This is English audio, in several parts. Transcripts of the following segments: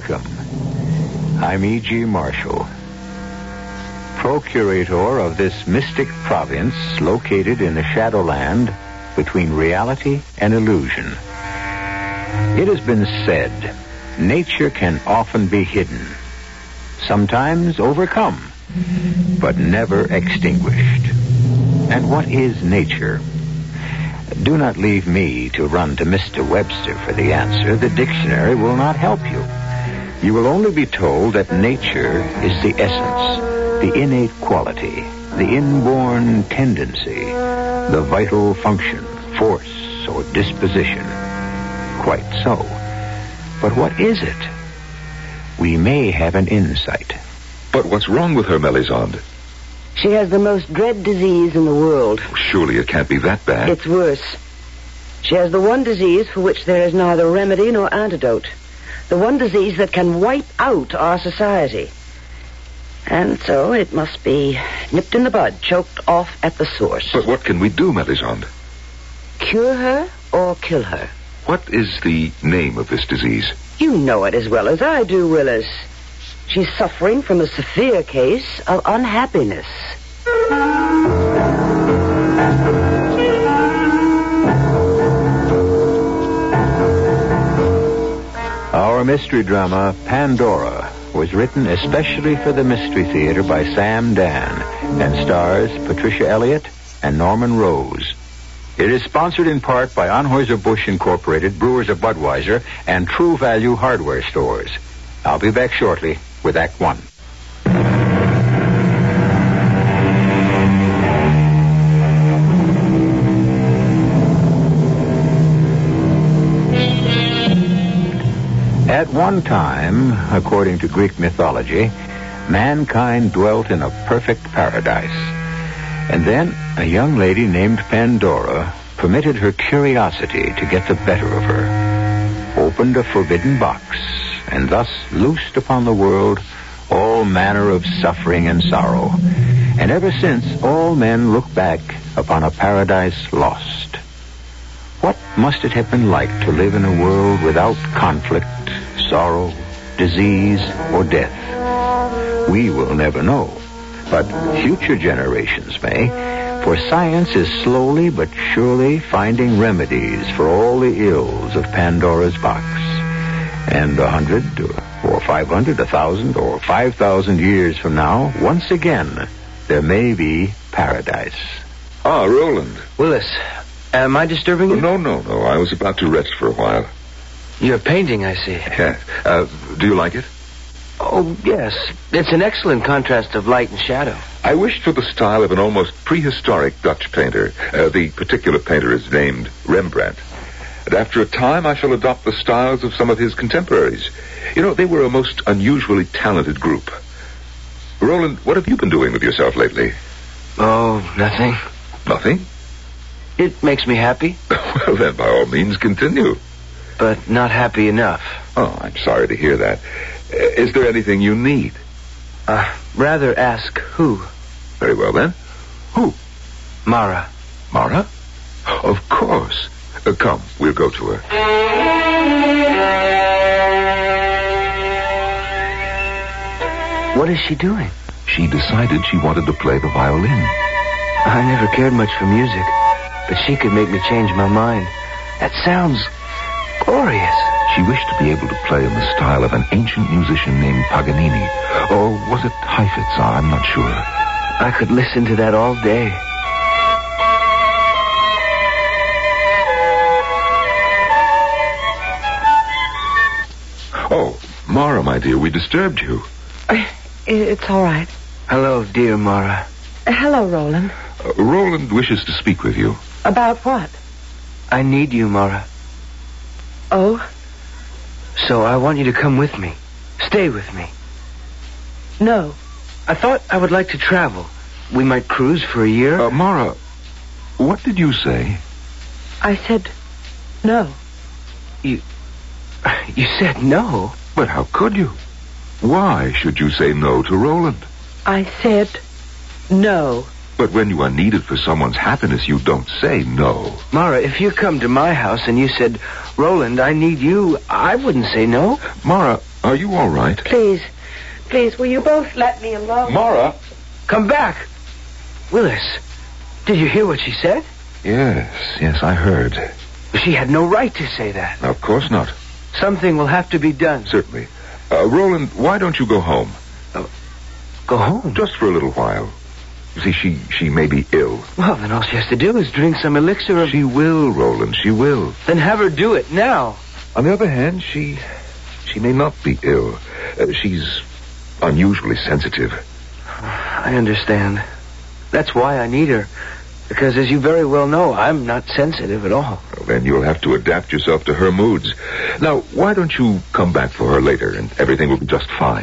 Welcome. I'm E.G. Marshall, procurator of this mystic province located in the Shadowland between reality and illusion. It has been said, nature can often be hidden, sometimes overcome, but never extinguished. And what is nature? Do not leave me to run to Mr. Webster for the answer. The dictionary will not help you. You will only be told that nature is the essence, the innate quality, the inborn tendency, the vital function, force, or disposition. Quite so. But what is it? We may have an insight. But what's wrong with her, Melisande? She has the most dread disease in the world. Surely it can't be that bad. It's worse. She has the one disease for which there is neither remedy nor antidote. The one disease that can wipe out our society. And so it must be nipped in the bud, choked off at the source. But what can we do, Melisande? Cure her or kill her? What is the name of this disease? You know it as well as I do, Willis. She's suffering from a severe case of unhappiness. Our mystery drama, Pandora, was written especially for the Mystery Theater by Sam Dan and stars Patricia Elliott and Norman Rose. It is sponsored in part by Anheuser-Busch Incorporated, Brewers of Budweiser, and True Value Hardware Stores. I'll be back shortly with Act One. At one time, according to Greek mythology, mankind dwelt in a perfect paradise. And then a young lady named Pandora permitted her curiosity to get the better of her, opened a forbidden box, and thus loosed upon the world all manner of suffering and sorrow. And ever since, all men look back upon a paradise lost. What must it have been like to live in a world without conflict, sorrow, disease, or death? We will never know, but future generations may, for science is slowly but surely finding remedies for all the ills of Pandora's box. And 100 or 500, 1,000 or 5,000 years from now, once again, there may be paradise. Ah, Roland. Willis, am I disturbing you? No. I was about to rest for a while. You're painting, I see. Yeah. Do you like it? Oh, yes. It's an excellent contrast of light and shadow. I wished for the style of an almost prehistoric Dutch painter. The particular painter is named Rembrandt. And after a time, I shall adopt the styles of some of his contemporaries. You know, they were a most unusually talented group. Roland, what have you been doing with yourself lately? Oh, nothing. Nothing? It makes me happy. Well, then, by all means, continue. But not happy enough. Oh, I'm sorry to hear that. Is there anything you need? Rather ask who. Very well, then. Who? Mara. Mara? Of course. Come, we'll go to her. What is she doing? She decided she wanted to play the violin. I never cared much for music, but she could make me change my mind. That sounds glorious. She wished to be able to play in the style of an ancient musician named Paganini. Or was it Heifetz? I'm not sure. I could listen to that all day. Oh, Mara, my dear, we disturbed you. It's all right. Hello, dear Mara. Hello, Roland. Roland wishes to speak with you. About what? I need you, Mara. Oh? So I want you to come with me. Stay with me. No. I thought I would like to travel. We might cruise for a year. Mara, what did you say? I said no. You said no? But how could you? Why should you say no to Roland? I said no. But when you are needed for someone's happiness, you don't say no. Mara, if you come to my house and you said, Roland, I need you, I wouldn't say no. Mara, Are you all right? Please, will you both let me alone? Mara? Come back. Willis, did you hear what she said? Yes, I heard. She had no right to say that. Of course not. Something will have to be done. Certainly. Roland, why don't you go home? Go home? Just for a little while. You see, she may be ill. Well, then all she has to do is drink some elixir of... She will, Roland, she will. Then have her do it now. On the other hand, she may not be ill. She's unusually sensitive. I understand. That's why I need her. Because, as you very well know, I'm not sensitive at all. Well, then you'll have to adapt yourself to her moods. Now, why don't you come back for her later, and everything will be just fine.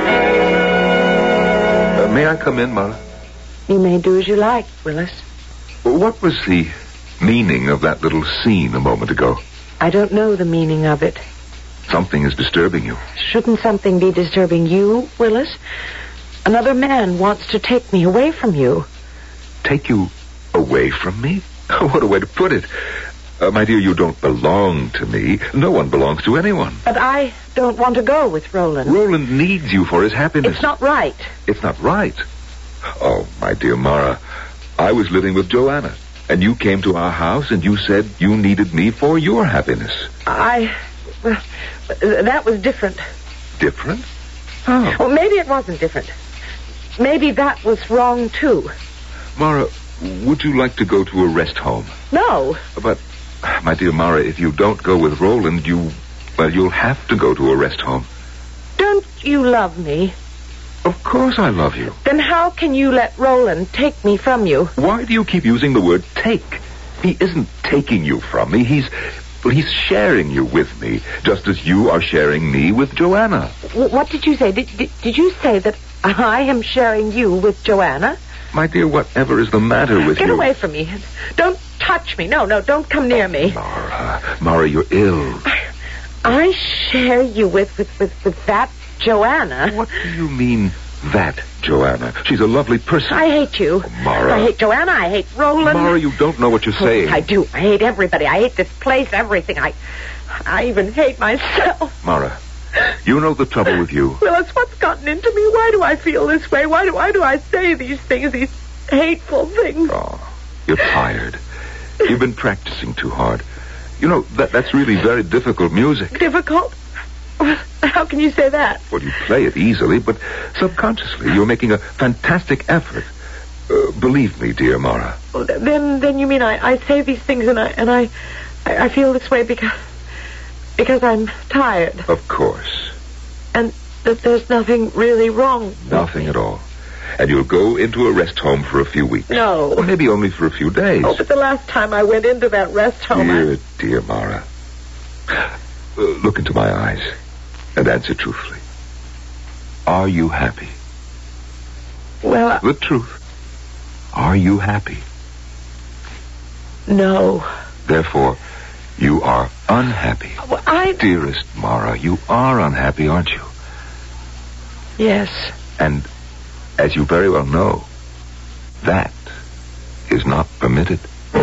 May I come in, Mara? You may do as you like, Willis. What was the meaning of that little scene a moment ago? I don't know the meaning of it. Something is disturbing you. Shouldn't something be disturbing you, Willis? Another man wants to take me away from you. Take you away from me? What a way to put it. My dear, you don't belong to me. No one belongs to anyone. But I don't want to go with Roland. Roland needs you for his happiness. It's not right. It's not right. Oh, my dear Mara, I was living with Joanna, and you came to our house and you said you needed me for your happiness. Well, that was different. Different? Oh. Well, maybe it wasn't different. Maybe that was wrong, too. Mara, would you like to go to a rest home? No. But, my dear Mara, if you don't go with Roland, you'll have to go to a rest home. Don't you love me? Of course I love you. Then how can you let Roland take me from you? Why do you keep using the word take? He isn't taking you from me. He's sharing you with me, just as you are sharing me with Joanna. What did you say? Did you say that I am sharing you with Joanna? My dear, whatever is the matter with you? Get away from me. Don't touch me. No, don't come near me. Mara, you're ill. I share you with that Joanna. What do you mean, that Joanna? She's a lovely person. I hate you. Oh, Mara. I hate Joanna. I hate Roland. Mara, you don't know what you're saying. I do. I hate everybody. I hate this place, everything. I even hate myself. Mara, you know the trouble with you. Willis, what's gotten into me? Why do I feel this way? Why do I say these things, these hateful things? Oh, you're tired. You've been practicing too hard. You know, that's really very difficult music. Difficult? How can you say that? Well, you play it easily, but subconsciously you're making a fantastic effort. Believe me, dear Mara. Oh, then you mean I say these things and I feel this way because I'm tired. Of course. And that there's nothing really wrong. Nothing at all. And you'll go into a rest home for a few weeks. No. Or maybe only for a few days. Oh, but the last time I went into that rest home... Dear Mara. Look into my eyes and answer truthfully. Are you happy? Well, The truth. Are you happy? No. Therefore, you are unhappy. Well, Dearest Mara, you are unhappy, aren't you? Yes. And, as you very well know, that is not permitted.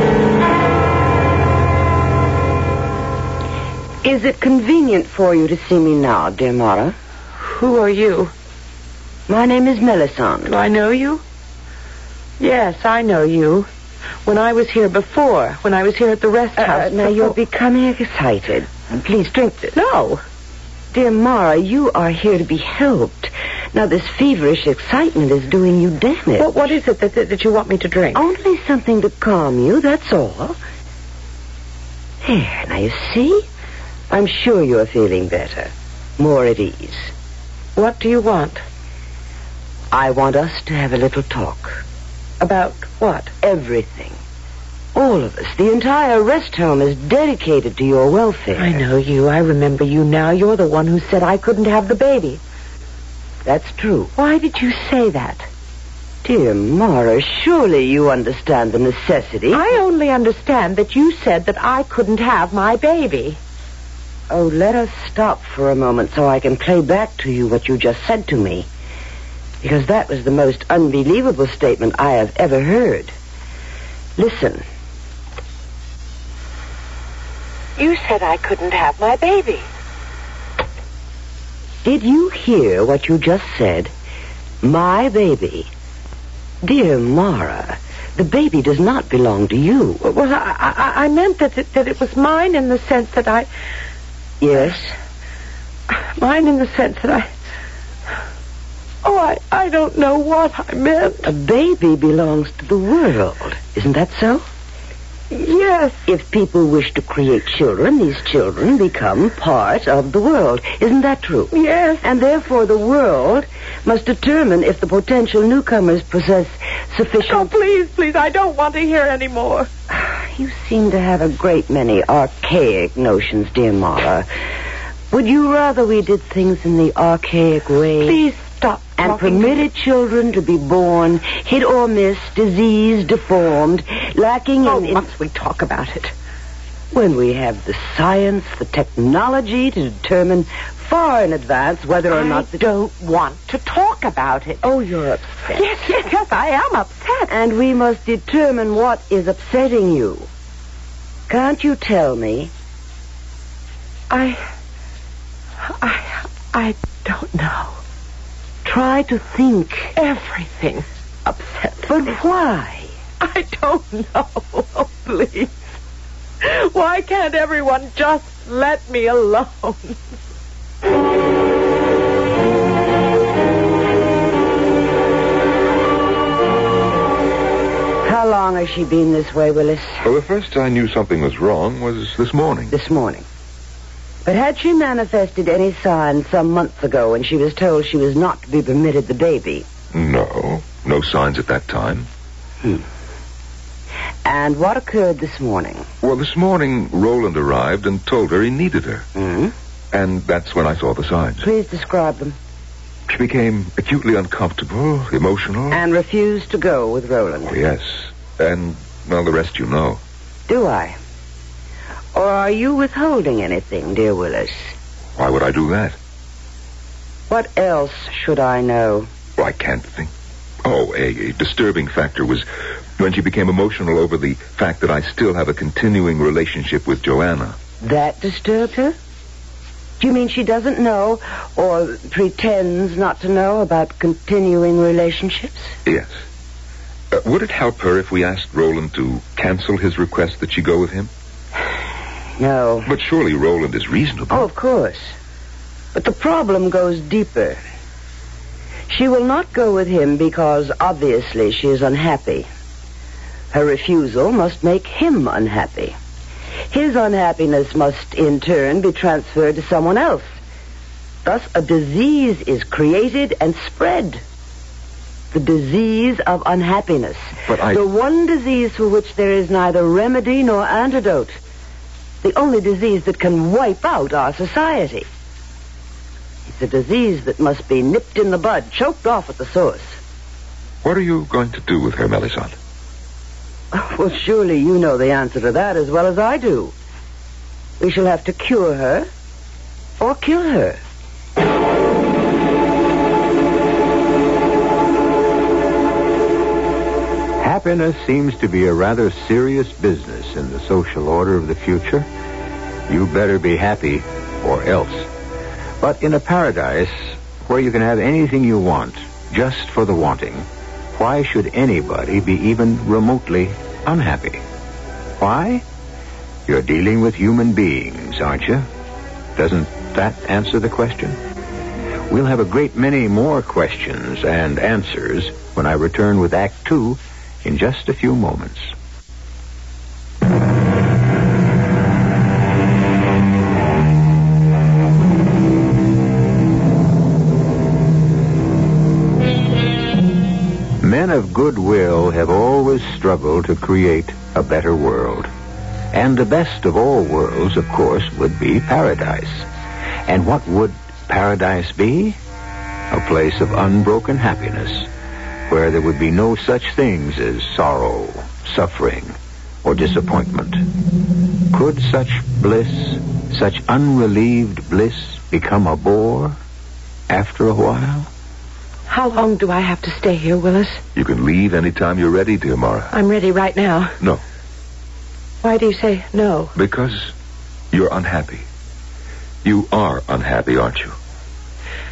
Is it convenient for you to see me now, dear Mara? Who are you? My name is Melisande. Do I know you? Yes, I know you. When I was here before, when I was here at the rest house. Now, you're becoming excited. Please drink this. No. Dear Mara, you are here to be helped. Now, this feverish excitement is doing you damage. What is it that you want me to drink? Only something to calm you, that's all. There, now you see? I'm sure you're feeling better. More at ease. What do you want? I want us to have a little talk. About what? Everything. All of us. The entire rest home is dedicated to your welfare. I know you. I remember you now. You're the one who said I couldn't have the baby. That's true. Why did you say that? Dear Mara, surely you understand the necessity. I only understand that you said that I couldn't have my baby. Oh, let us stop for a moment so I can play back to you what you just said to me. Because that was the most unbelievable statement I have ever heard. Listen. You said I couldn't have my baby. Did you hear what you just said? My baby. Dear Mara, the baby does not belong to you. Well, I meant that it was mine in the sense that I... Yes? Mine in the sense that I... Oh, I don't know what I meant. A baby belongs to the world. Isn't that so? Yes. If people wish to create children, these children become part of the world. Isn't that true? Yes. And therefore the world must determine if the potential newcomers possess sufficient... Oh, please, I don't want to hear any more. You seem to have a great many archaic notions, dear Mara. Would you rather we did things in the archaic way? Please stop and talking permitted children to be born, hit or miss, diseased, deformed, lacking in... Oh, must we talk about it? When we have the science, the technology to determine far in advance whether or not... I don't want to talk about it. Oh, you're upset. Yes, I am upset. And we must determine what is upsetting you. Can't you tell me? I don't know. Try to think. Everything upsets But me. why? I don't know. Oh, please. Why can't everyone just let me alone? How long has she been this way, Willis? Well, the first I knew something was wrong was this morning. This morning. But had she manifested any signs some months ago when she was told she was not to be permitted the baby? No signs at that time. And what occurred this morning? Well, this morning, Roland arrived and told her he needed her. Hmm? And that's when I saw the signs. Please describe them. She became acutely uncomfortable, emotional. And refused to go with Roland. Oh, yes. And, well, the rest you know. Do I? Or are you withholding anything, dear Willis? Why would I do that? What else should I know? Well, I can't think. Oh, a disturbing factor was when she became emotional over the fact that I still have a continuing relationship with Joanna. That disturbed her? Do you mean she doesn't know or pretends not to know about continuing relationships? Yes. Would it help her if we asked Roland to cancel his request that she go with him? No. But surely Roland is reasonable. Oh, of course. But the problem goes deeper. She will not go with him because obviously she is unhappy. Her refusal must make him unhappy. His unhappiness must, in turn, be transferred to someone else. Thus, a disease is created and spread. The disease of unhappiness. But The one disease for which there is neither remedy nor antidote. The only disease that can wipe out our society. It's a disease that must be nipped in the bud, choked off at the source. What are you going to do with her, Melisande? Well, surely you know the answer to that as well as I do. We shall have to cure her or kill her. Happiness seems to be a rather serious business in the social order of the future. You better be happy or else. But in a paradise where you can have anything you want just for the wanting, why should anybody be even remotely unhappy? Why? You're dealing with human beings, aren't you? Doesn't that answer the question? We'll have a great many more questions and answers when I return with Act 2 in just a few moments. Men of goodwill have always struggled to create a better world. And the best of all worlds, of course, would be paradise. And what would paradise be? A place of unbroken happiness, where there would be no such things as sorrow, suffering, or disappointment. Could such bliss, such unrelieved bliss, become a bore after a while? How long do I have to stay here, Willis? You can leave anytime you're ready, dear Mara. I'm ready right now. No, Why do you say no? because you're unhappy. You are unhappy, aren't you?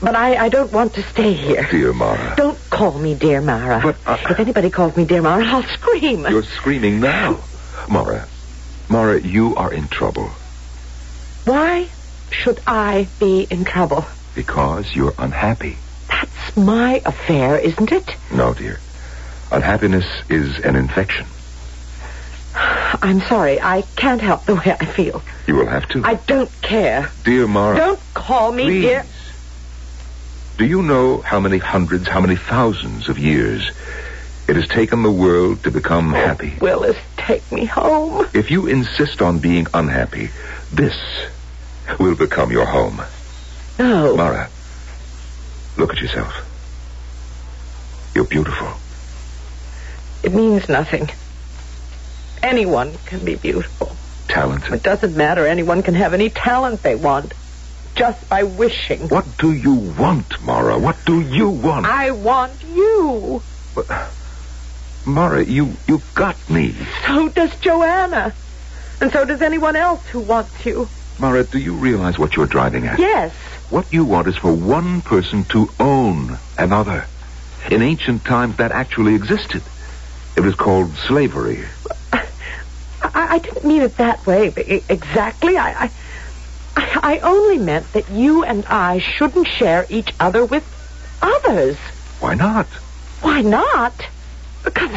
But I don't want to stay here. Dear Mara. Don't call me dear Mara. But, if anybody calls me dear Mara, I'll scream. You're screaming now. Mara, you are in trouble. Why should I be in trouble? Because you're unhappy. That's my affair, isn't it? No, dear. Unhappiness is an infection. I'm sorry. I can't help the way I feel. You will have to. I don't care. Dear Mara. Don't call me please. dear. Do you know how many hundreds, how many thousands of years it has taken the world to become happy? Willis, take me home. If you insist on being unhappy, this will become your home. No. Mara, look at yourself. You're beautiful. It means nothing. Anyone can be beautiful. Talented. It doesn't matter. Anyone can have any talent they want. Just by wishing. What do you want, Mara? What do you want? I want you. But, Mara, you got me. So does Joanna. And so does anyone else who wants you. Mara, do you realize what you're driving at? Yes. What you want is for one person to own another. In ancient times, that actually existed. It was called slavery. I didn't mean it that way exactly. I only meant that you and I shouldn't share each other with others. Why not? Why not? Because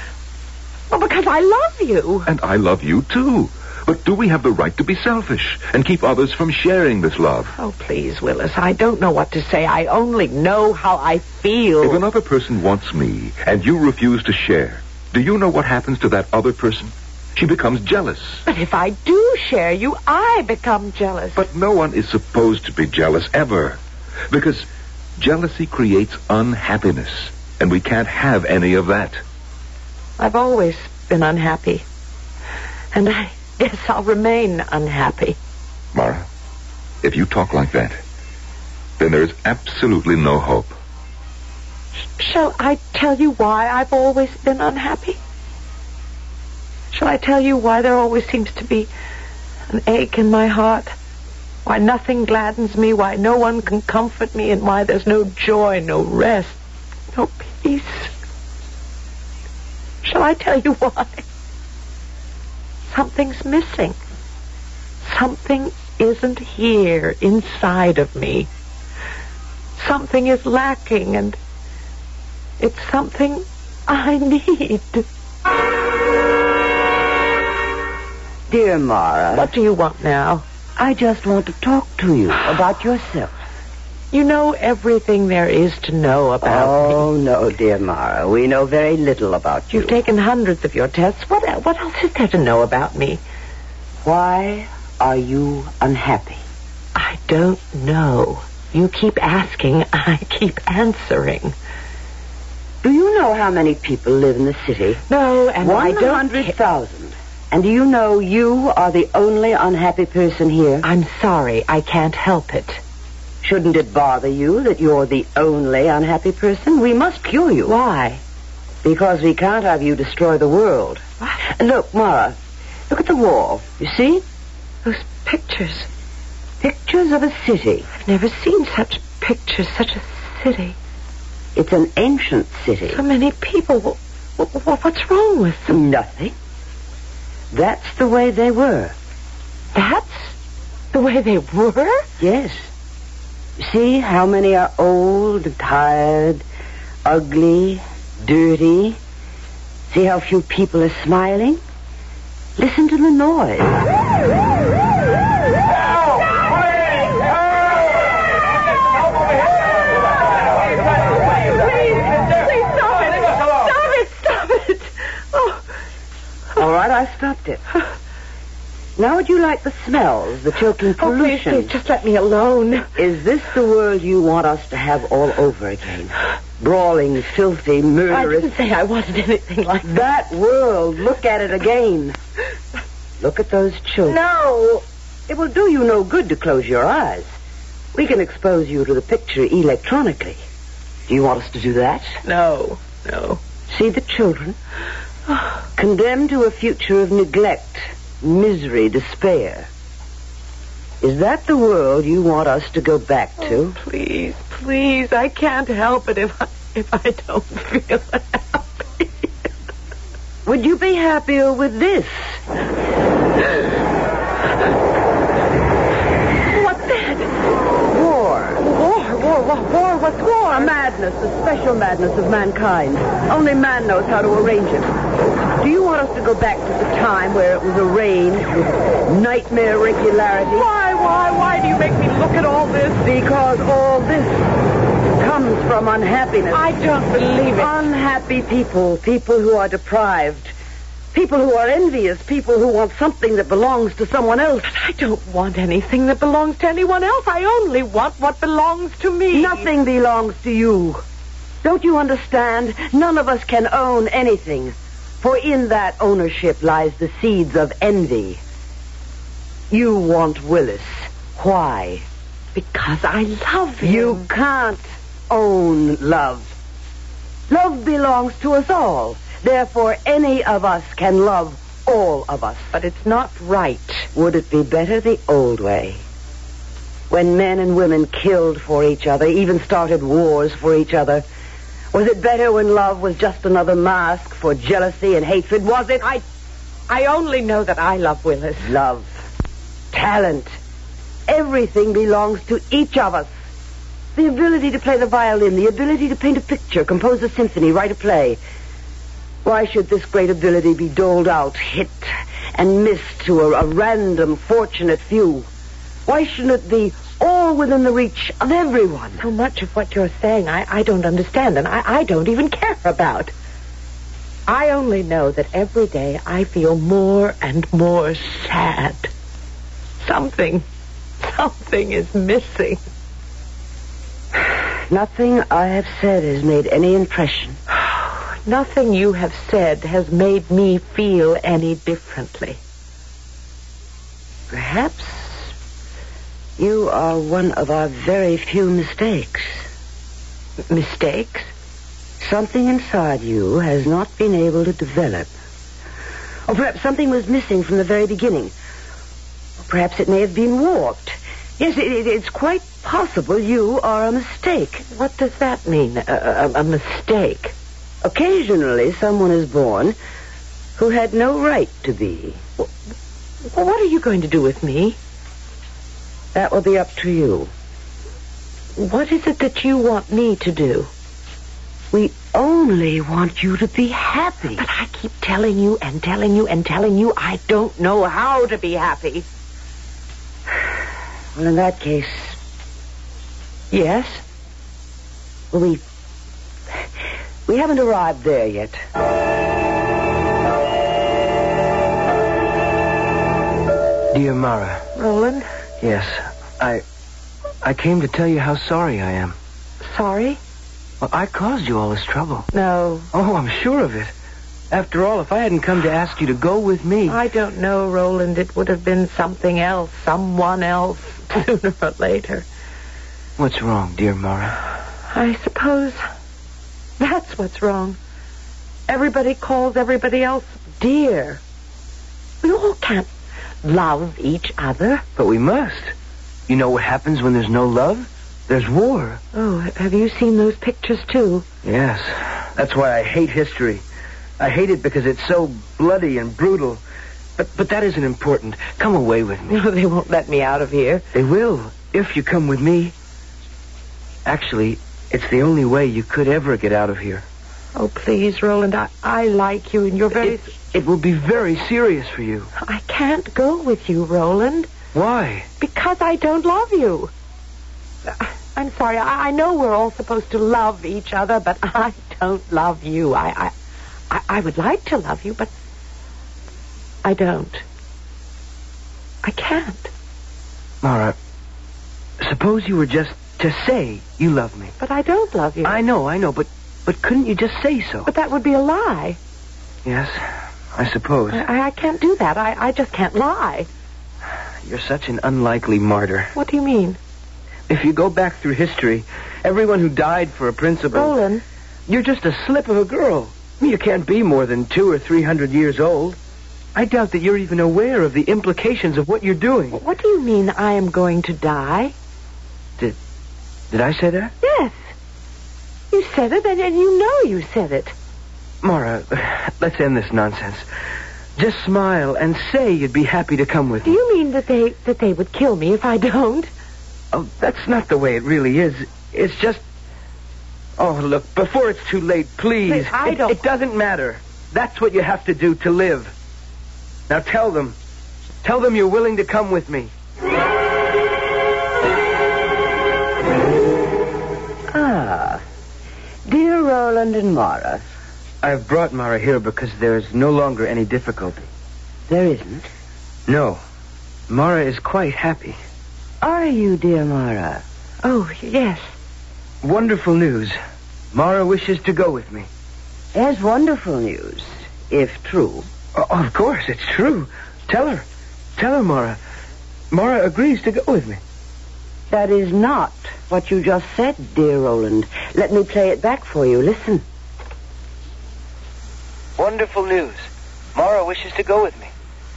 I love you. And I love you, too. But do we have the right to be selfish and keep others from sharing this love? Oh, please, Willis, I don't know what to say. I only know how I feel. If another person wants me and you refuse to share, do you know what happens to that other person? She becomes jealous. But if I do share you, I become jealous. But no one is supposed to be jealous, ever. Because jealousy creates unhappiness, and we can't have any of that. I've always been unhappy. And I guess I'll remain unhappy. Mara, if you talk like that, then there is absolutely no hope. Shall I tell you why I've always been unhappy? Shall I tell you why there always seems to be an ache in my heart? Why nothing gladdens me, why no one can comfort me, and why there's no joy, no rest, no peace? Shall I tell you why? Something's missing. Something isn't here inside of me. Something is lacking, and it's something I need. Dear Mara. What do you want now? I just want to talk to you about yourself. You know everything there is to know about me. Oh, no, dear Mara. We know very little about you. You've taken hundreds of your tests. What else is there to know about me? Why are you unhappy? I don't know. You keep asking, I keep answering. Do you know how many people live in the city? No, and I don't... 100,000. And do you know you are the only unhappy person here? I'm sorry. I can't help it. Shouldn't it bother you that you're the only unhappy person? We must cure you. Why? Because we can't have you destroy the world. What? Look, Mara, look at the wall. You see? Those pictures. Pictures of a city. I've never seen such pictures, such a city. It's an ancient city. So many people. What's wrong with them? Nothing. That's the way they were. That's the way they were? Yes. See how many are old, tired, ugly, dirty. See how few people are smiling. Listen to the noise. All right, I stopped it. Now would you like the smells, the choking pollution? Oh, please, just let me alone. Is this the world you want us to have all over again? Brawling, filthy, murderous. I didn't say I wanted anything like that world. Look at it again. Look at those children. No. It will do you no good to close your eyes. We can expose you to the picture electronically. Do you want us to do that? No. See the children? Condemned to a future of neglect, misery, despair. Is that the world you want us to go back to? Oh, please, please, I can't help it if I don't feel happy. Would you be happier with this? What's that? War. War? What's war? A madness, a special madness of mankind. Only man knows how to arrange it. Do you want us to go back to the time where it was arranged with nightmare regularity? Why do you make me look at all this? Because all this comes from unhappiness. I don't believe it. Unhappy people who are deprived, people who are envious, people who want something that belongs to someone else. But I don't want anything that belongs to anyone else. I only want what belongs to me. Nothing belongs to you. Don't you understand? None of us can own anything. For in that ownership lies the seeds of envy. You want Willis. Why? Because I love him. You can't own love. Love belongs to us all. Therefore, any of us can love all of us. But it's not right. Would it be better the old way? When men and women killed for each other, even started wars for each other. Was it better when love was just another mask for jealousy and hatred? Was it? I only know that I love Willis. Love. Talent. Everything belongs to each of us. The ability to play the violin, the ability to paint a picture, compose a symphony, write a play. Why should this great ability be doled out, hit and missed to a random, fortunate few? Why shouldn't it be all within the reach of everyone? So much of what you're saying I don't understand, and I don't even care about. I only know that every day I feel more and more sad. Something is missing. Nothing I have said has made any impression. Nothing you have said has made me feel any differently. Perhaps you are one of our very few mistakes. Mistakes? Something inside you has not been able to develop. Or perhaps something was missing from the very beginning. Or perhaps it may have been warped. Yes, it's quite possible you are a mistake. What does that mean, a mistake? Occasionally, someone is born who had no right to be. Well, what are you going to do with me? That will be up to you. What is it that you want me to do? We only want you to be happy. But I keep telling you and telling you and telling you I don't know how to be happy. Well, in that case... Yes? Well, we haven't arrived there yet. Dear Mara. Roland? Yes, I came to tell you how sorry I am. Sorry? Well, I caused you all this trouble. No. Oh, I'm sure of it. After all, if I hadn't come to ask you to go with me... I don't know, Roland. It would have been something else, someone else, sooner or later. What's wrong, dear Mara? I suppose that's what's wrong. Everybody calls everybody else dear. We all can't love each other. But we must. You know what happens when there's no love? There's war. Oh, have you seen those pictures, too? Yes. That's why I hate history. I hate it because it's so bloody and brutal. But that isn't important. Come away with me. No, they won't let me out of here. They will, if you come with me. Actually, it's the only way you could ever get out of here. Oh, please, Roland, I like you, and you're very... It will be very serious for you. I can't go with you, Roland. Why? Because I don't love you. I'm sorry, I know we're all supposed to love each other, but I don't love you. I would like to love you, but I don't. I can't. Mara, suppose you were just to say you love me. But I don't love you. I know, but couldn't you just say so? But that would be a lie. Yes, I suppose. I can't do that. I just can't lie. You're such an unlikely martyr. What do you mean? If you go back through history, everyone who died for a principle... Roland. You're just a slip of a girl. You can't be more than 200 or 300 years old. I doubt that you're even aware of the implications of what you're doing. What do you mean I am going to die? Did I say that? Yes. You said it, and you know you said it. Mara, let's end this nonsense. Just smile and say you'd be happy to come with Do me. you mean that they would kill me if I don't? Oh, that's not the way it really is. It's just... Oh, look, before it's too late, please. It doesn't matter. That's what you have to do to live. Now tell them. Tell them you're willing to come with me. Ah. Dear Roland and Mara. I've brought Mara here because there's no longer any difficulty. There isn't? No. Mara is quite happy. Are you, dear Mara? Oh, yes. Wonderful news. Mara wishes to go with me. There's wonderful news, if true. Oh, of course, it's true. Tell her. Tell her, Mara. Mara agrees to go with me. That is not what you just said, dear Roland. Let me play it back for you. Listen. Wonderful news. Mara wishes to go with me.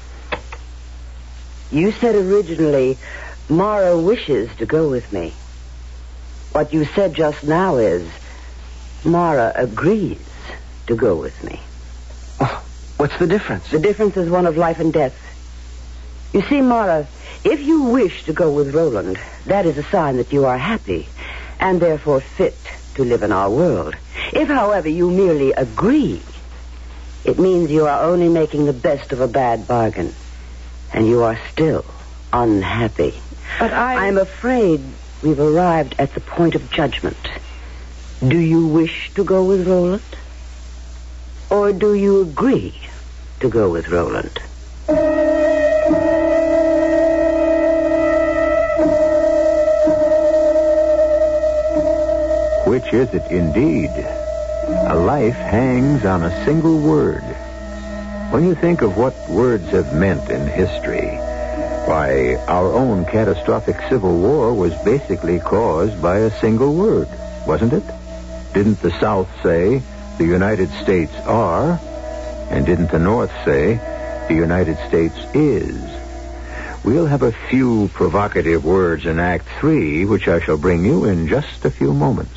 You said originally, Mara wishes to go with me. What you said just now is, Mara agrees to go with me. Oh, what's the difference? The difference is one of life and death. You see, Mara, if you wish to go with Roland, that is a sign that you are happy, and therefore fit to live in our world. If, however, you merely agree, it means you are only making the best of a bad bargain, and you are still unhappy. But I'm afraid we've arrived at the point of judgment. Do you wish to go with Roland? Or do you agree to go with Roland? Which is it indeed? A life hangs on a single word. When you think of what words have meant in history, why, our own catastrophic civil war was basically caused by a single word, wasn't it? Didn't the South say, the United States are? And didn't the North say, the United States is? We'll have a few provocative words in Act 3, which I shall bring you in just a few moments.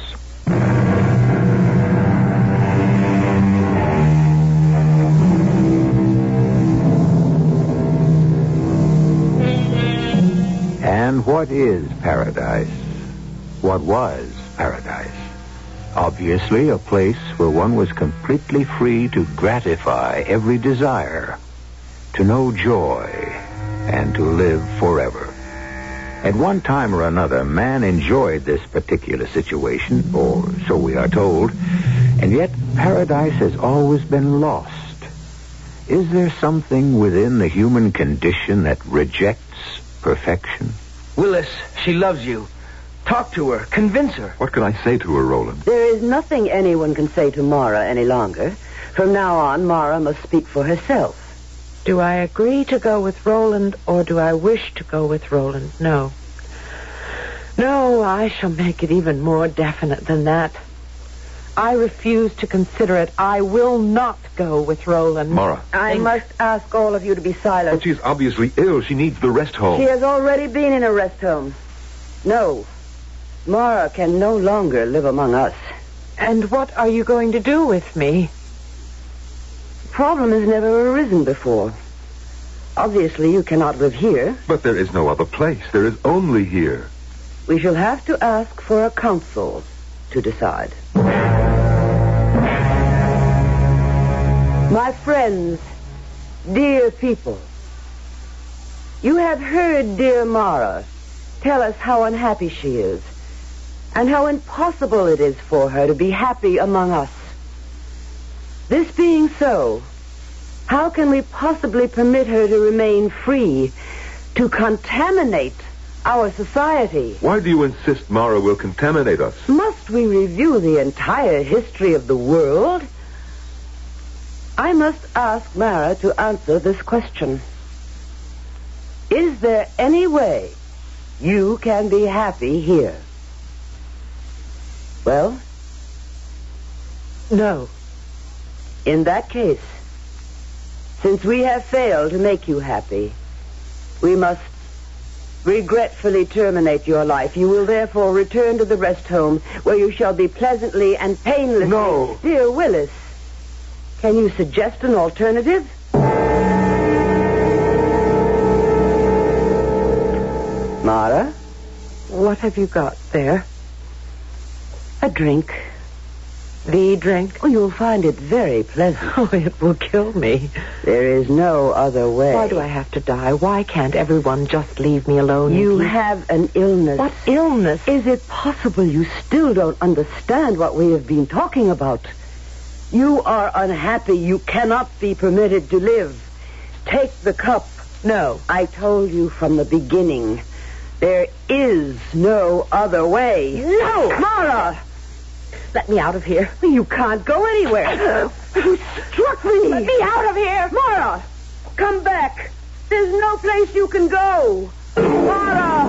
And what is paradise? What was paradise? Obviously, a place where one was completely free to gratify every desire, to know joy, and to live forever. At one time or another, man enjoyed this particular situation, or so we are told, and yet paradise has always been lost. Is there something within the human condition that rejects perfection? Willis, she loves you. Talk to her. Convince her. What can I say to her, Roland? There is nothing anyone can say to Mara any longer. From now on, Mara must speak for herself. Do I agree to go with Roland, or do I wish to go with Roland? No. No, I shall make it even more definite than that. I refuse to consider it. I will not go with Roland. Mara. I must ask all of you to be silent. But she's obviously ill. She needs the rest home. She has already been in a rest home. No. Mara can no longer live among us. And what are you going to do with me? The problem has never arisen before. Obviously, you cannot live here. But there is no other place. There is only here. We shall have to ask for a council to decide. My friends, dear people, you have heard dear Mara tell us how unhappy she is and how impossible it is for her to be happy among us. This being so, how can we possibly permit her to remain free to contaminate our society? Why do you insist Mara will contaminate us? Must we review the entire history of the world? I must ask Mara to answer this question. Is there any way you can be happy here? Well? No. In that case, since we have failed to make you happy, we must regretfully terminate your life. You will therefore return to the rest home, where you shall be pleasantly and painlessly... No. Dear Willis, can you suggest an alternative? Mara? What have you got there? A drink. The drink? Oh, you'll find it very pleasant. Oh, it will kill me. There is no other way. Why do I have to die? Why can't everyone just leave me alone? You have an illness. What illness? Is it possible you still don't understand what we have been talking about? You are unhappy. You cannot be permitted to live. Take the cup. No. I told you from the beginning. There is no other way. No! Mara! Let me out of here. You can't go anywhere. You struck me. Let me out of here. Mara! Come back. There's no place you can go. Mara!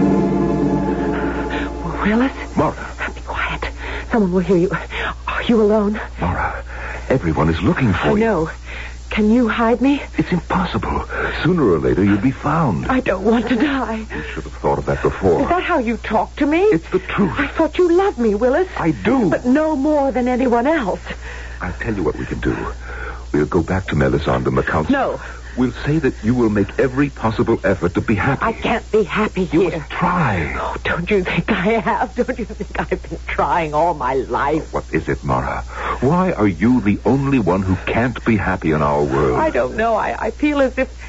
Willis? Mara. Be quiet. Someone will hear you. Are you alone? Mara, everyone is looking for you. I know. Can you hide me? It's impossible. Sooner or later, you'll be found. I don't want to die. You should have thought of that before. Is that how you talk to me? It's the truth. I thought you loved me, Willis. I do. But no more than anyone else. I'll tell you what we can do. We'll go back to Melisande and the council. No. We'll say that you will make every possible effort to be happy. I can't be happy You here. must try. Oh, don't you think I have? Don't you think I've been trying all my life? What is it, Mara? Why are you the only one who can't be happy in our world? I don't know. I feel as if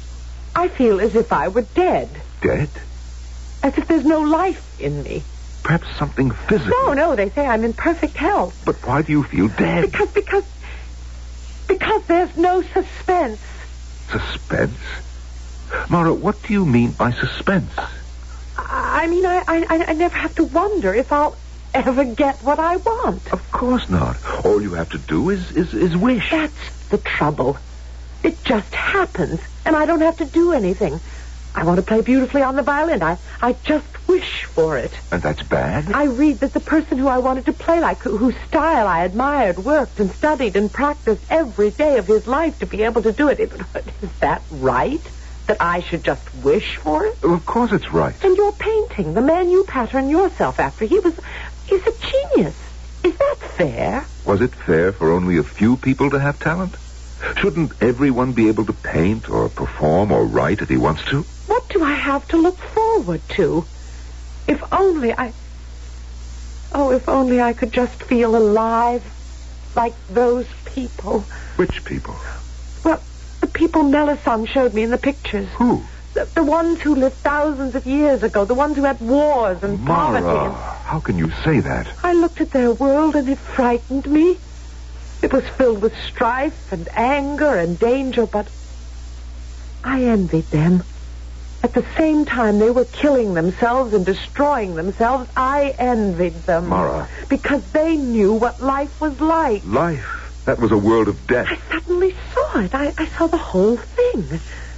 I were dead. Dead? As if there's no life in me. Perhaps something physical. No, they say I'm in perfect health. But why do you feel dead? Because there's no suspense. Suspense? Mara, what do you mean by suspense? I mean, I never have to wonder if I'll ever get what I want. Of course not. All you have to do is wish. That's the trouble. It just happens, and I don't have to do anything. I want to play beautifully on the violin. I just wish for it. And that's bad? I read that the person who I wanted to play like, whose style I admired, worked and studied and practiced every day of his life to be able to do it. Is that right? That I should just wish for it? Of course it's right. And your painting, the man you pattern yourself after, he's a genius. Is that fair? Was it fair for only a few people to have talent? Shouldn't everyone be able to paint or perform or write if he wants to? What do I have to look forward to? If only I could just feel alive like those people. Which people? Well, the people Melisande showed me in the pictures. Who? The ones who lived thousands of years ago, the ones who had wars and poverty. Mara, how can you say that? I looked at their world and it frightened me. It was filled with strife and anger and danger, but I envied them. At the same time they were killing themselves and destroying themselves, I envied them. Mara. Because they knew what life was like. Life? That was a world of death. I suddenly saw it. I saw the whole thing.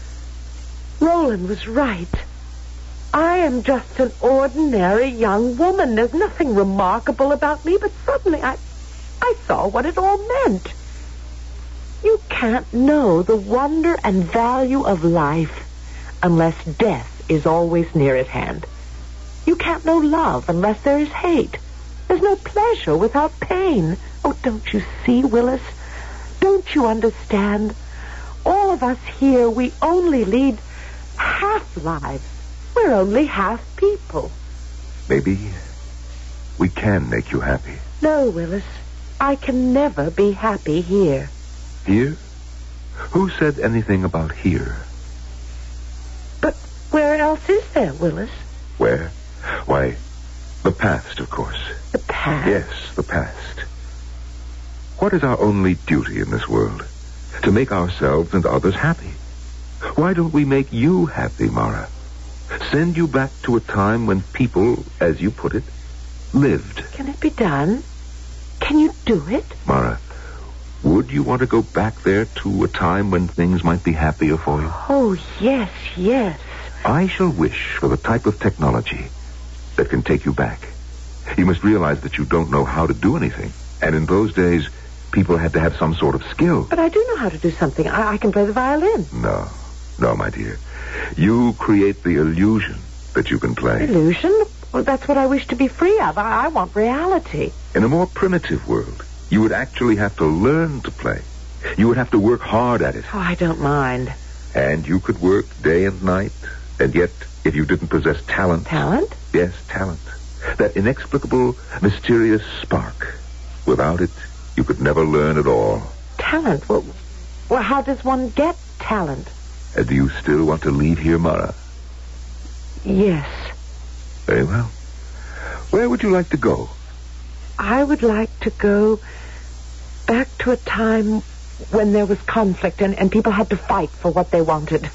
Roland was right. I am just an ordinary young woman. There's nothing remarkable about me, but suddenly I saw what it all meant. You can't know the wonder and value of life unless death is always near at hand. You can't know love unless there is hate. There's no pleasure without pain. Oh, don't you see, Willis? Don't you understand? All of us here, we only lead half lives. We're only half people. Maybe we can make you happy. No, Willis. I can never be happy here. Here? Who said anything about here? But where else is there, Willis? Where? Why, the past, of course. The past? Yes, the past. What is our only duty in this world? To make ourselves and others happy. Why don't we make you happy, Mara? Send you back to a time when people, as you put it, lived. Can it be done? Can you do it? Mara, would you want to go back there to a time when things might be happier for you? Oh, yes, yes. I shall wish for the type of technology that can take you back. You must realize that you don't know how to do anything. And in those days, people had to have some sort of skill. But I do know how to do something. I can play the violin. No. No, my dear. You create the illusion that you can play. Illusion? Well, that's what I wish to be free of. I want reality. In a more primitive world, you would actually have to learn to play. You would have to work hard at it. Oh, I don't mind. And you could work day and night, and yet, if you didn't possess talent... Talent? Yes, talent. That inexplicable, mysterious spark. Without it, you could never learn at all. Talent? Well, how does one get talent? Do you still want to leave here, Mara? Yes. Very well. Where would you like to go? I would like to go back to a time when there was conflict and people had to fight for what they wanted.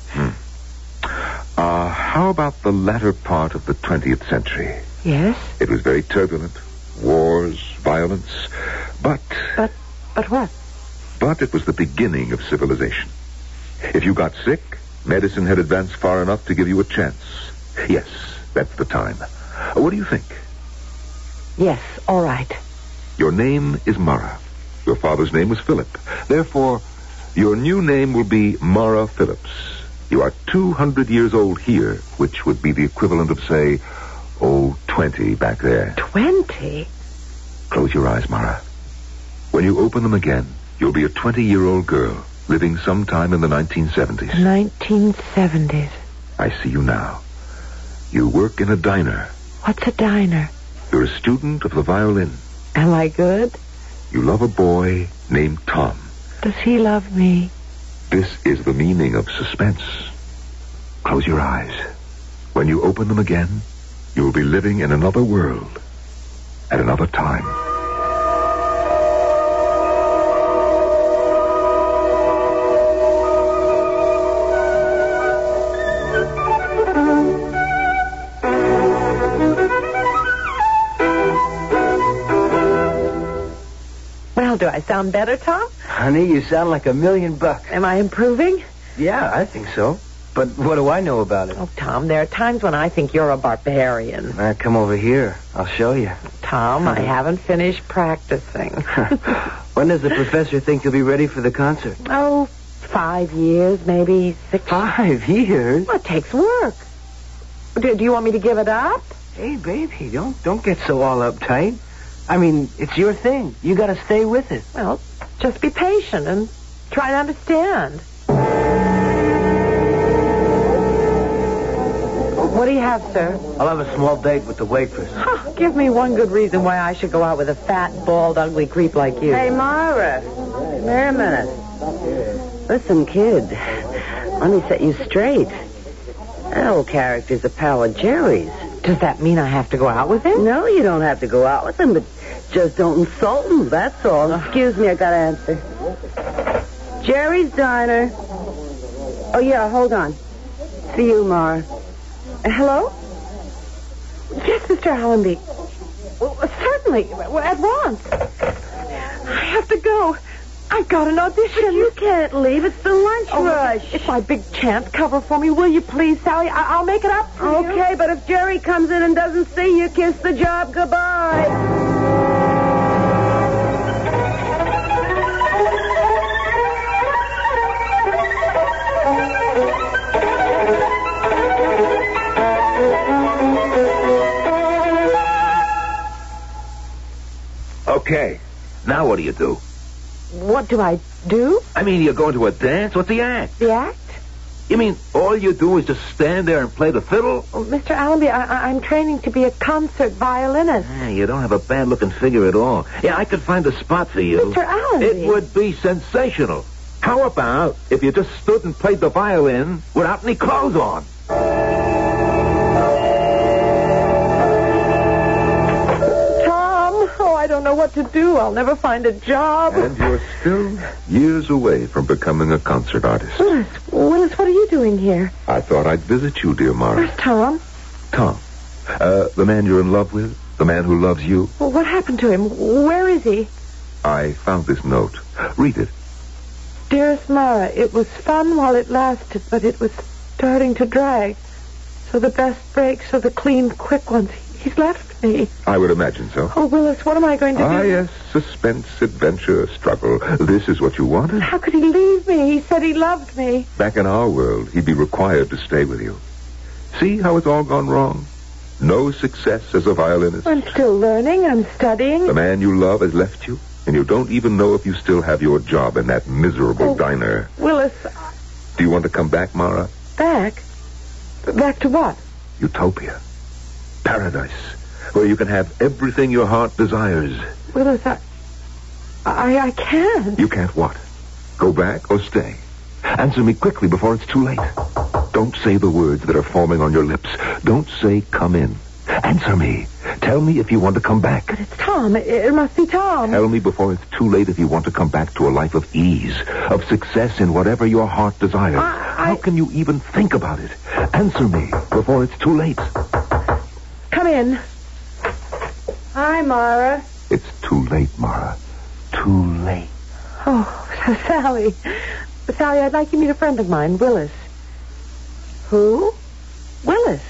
How about the latter part of the 20th century? Yes? It was very turbulent. Wars, violence, but... But what? But it was the beginning of civilization. If you got sick, medicine had advanced far enough to give you a chance. Yes, that's the time. What do you think? Yes, all right. Your name is Mara. Your father's name was Philip. Therefore, your new name will be Mara Phillips. You are 200 years old here, which would be the equivalent of, say, 20 back there. 20? Close your eyes, Mara. When you open them again, you'll be a 20-year-old girl living sometime in the 1970s. 1970s. I see you now. You work in a diner. What's a diner? You're a student of the violin. Am I good? You love a boy named Tom. Does he love me? This is the meaning of suspense. Close your eyes. When you open them again, you will be living in another world at another time. Well, do I sound better, Tom? Honey, you sound like $1,000,000. Am I improving? Yeah, I think so. But what do I know about it? Oh, Tom, there are times when I think you're a barbarian. Come over here. I'll show you. Tom, I haven't finished practicing. When does the professor think you'll be ready for the concert? Oh, 5 years, maybe 6. 5 years? Well, it takes work. Do you want me to give it up? Hey, baby, don't get so all uptight. I mean, it's your thing. You got to stay with it. Well, just be patient and try to understand. What do you have, sir? I'll have a small date with the waitress. Huh, give me one good reason why I should go out with a fat, bald, ugly creep like you. Hey, Mara. Come here a minute. Listen, kid. Let me set you straight. That old character's a pal of Jerry's. Does that mean I have to go out with him? No, you don't have to go out with him, but just don't insult him, that's all. Excuse me, I gotta answer. Jerry's Diner. Oh, yeah, hold on. See you, Mara. Hello? Yes, Mr. Allenby. Well, certainly. At once. I have to go. I've got an audition. But you can't leave. It's the lunch rush. It's my big chance. Cover for me, will you please, Sally? I'll make it up for you. Okay, but if Jerry comes in and doesn't see you, kiss the job goodbye. Okay. Now what do you do? What do I do? I mean, you're going to a dance? What's the act? The act? You mean all you do is just stand there and play the fiddle? Oh, Mr. Allenby, I'm training to be a concert violinist. You don't have a bad-looking figure at all. Yeah, I could find a spot for you. Mr. Allenby. It would be sensational. How about if you just stood and played the violin without any clothes on? I don't know what to do. I'll never find a job. And you're still years away from becoming a concert artist. Willis, what are you doing here? I thought I'd visit you, dear Mara. Where's Tom? Tom? The man you're in love with? The man who loves you? Well, what happened to him? Where is he? I found this note. Read it. Dearest Mara, it was fun while it lasted, but it was starting to drag. So the best breaks are the clean, quick ones. He's left me. me. I would imagine so. Oh, Willis, what am I going to do? Ah, yes, suspense, adventure, struggle. This is what you wanted? How could he leave me? He said he loved me. Back in our world, he'd be required to stay with you. See how it's all gone wrong? No success as a violinist. I'm still learning. I'm studying. The man you love has left you, and you don't even know if you still have your job in that miserable diner. Willis. Do you want to come back, Mara? Back? Back to what? Utopia. Paradise. Where you can have everything your heart desires. Willis, I can't. You can't what? Go back or stay? Answer me quickly before it's too late. Don't say the words that are forming on your lips. Don't say come in. Answer me. Tell me if you want to come back. But it's Tom. It must be Tom. Tell me before it's too late if you want to come back to a life of ease, of success in whatever your heart desires. How can you even think about it? Answer me before it's too late. Come in. Hi, Mara. It's too late, Mara. Too late. Oh, Sally. Sally, I'd like you to meet a friend of mine, Willis. Who? Willis.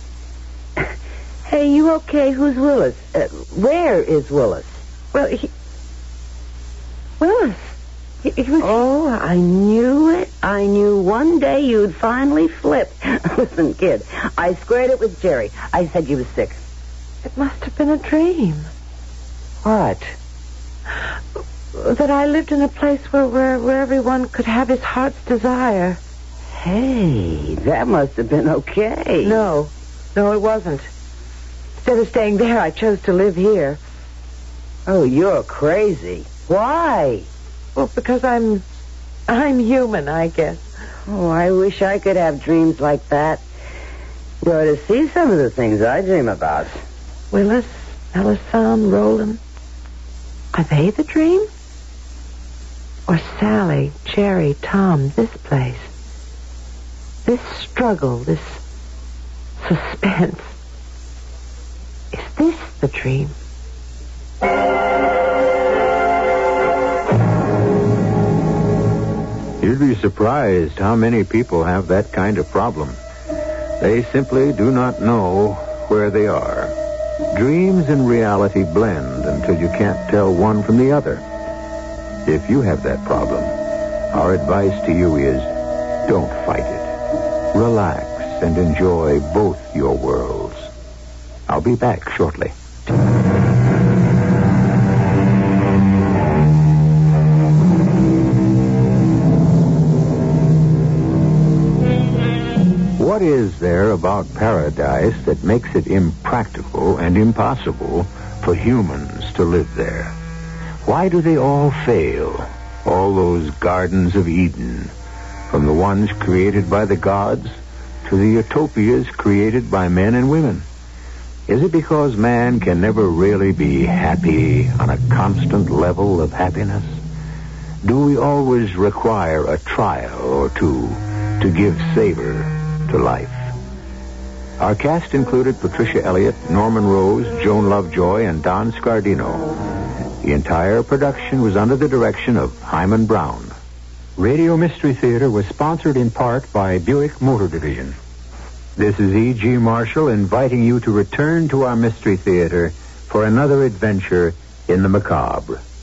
Hey, you okay? Who's Willis? Where is Willis? Well, Willis. He was... Oh, I knew it. I knew one day you'd finally flip. Listen, kid, I squared it with Jerry. I said you was sick. It must have been a dream. What? That I lived in a place where everyone could have his heart's desire. Hey, that must have been okay. No, it wasn't. Instead of staying there, I chose to live here. Oh, you're crazy. Why? Well, because I'm human, I guess. Oh, I wish I could have dreams like that. You ought to see some of the things I dream about. Willis, Melisande, Roland. Are they the dream? Or Sally, Jerry, Tom, this place? This struggle, this suspense. Is this the dream? You'd be surprised how many people have that kind of problem. They simply do not know where they are. Dreams and reality blend until you can't tell one from the other. If you have that problem, our advice to you is don't fight it. Relax and enjoy both your worlds. I'll be back shortly. What is there about paradise that makes it impractical and impossible for humans to live there? Why do they all fail? All those gardens of Eden, from the ones created by the gods to the utopias created by men and women. Is it because man can never really be happy on a constant level of happiness? Do we always require a trial or two to give savor to life? Our cast included Patricia Elliott, Norman Rose, Joan Lovejoy, and Don Scardino. The entire production was under the direction of Hyman Brown. Radio Mystery Theater was sponsored in part by Buick Motor Division. This is E.G. Marshall inviting you to return to our Mystery Theater for another adventure in the macabre.